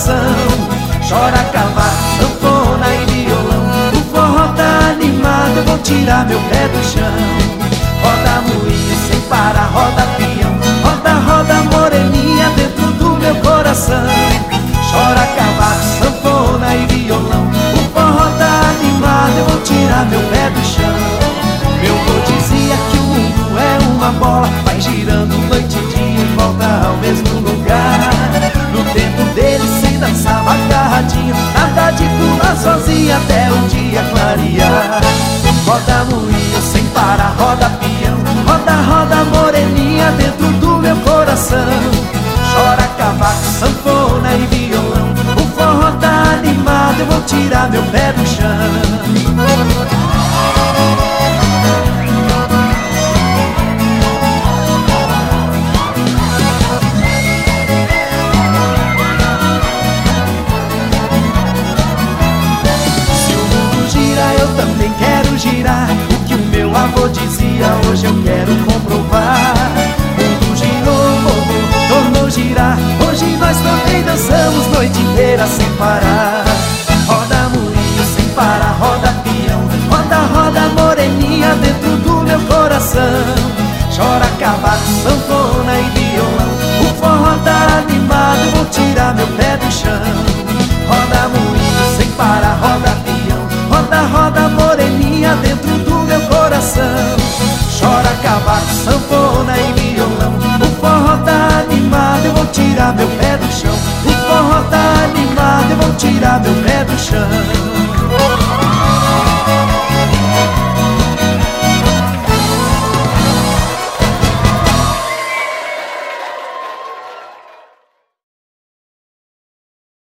coração. Chora cavaco, sanfona e violão. O forró tá animado, eu vou tirar meu pé do chão. Roda moinho sem parar, roda peão. Roda, roda moreninha dentro do meu coração. Chora cavaco, sanfona e violão. O forró tá animado, eu vou tirar meu pé do chão. Meu avô dizia que o mundo é uma bola, vai girando noite e dia e volta ao mesmo lugar. No tempo dele se dançava agarradinho, nada de pular sozinha até o dia clarear. Roda moinho sem parar, roda peão. Roda, roda moreninha dentro do meu coração. Chora cavaco, sanfona e violão. O forró tá animado, eu vou tirar meu pé do chão. Também quero girar o que o meu avô dizia, hoje eu quero comprovar. O mundo girou, tornou girar, hoje nós também dançamos noite inteira sem parar. Roda moinho sem parar, roda peão. Roda, roda moreninha dentro do meu coração. Chora cavaco, sanfona e violão. O forró tá animado, vou tirar meu pé do chão. Roda moinho sem parar, roda peão. Roda, roda moreninha dentro do meu coração. Chora cavaco, sanfona e violão. O forró tá animado, eu vou tirar meu pé do chão. O forró tá animado, eu vou tirar meu pé do chão.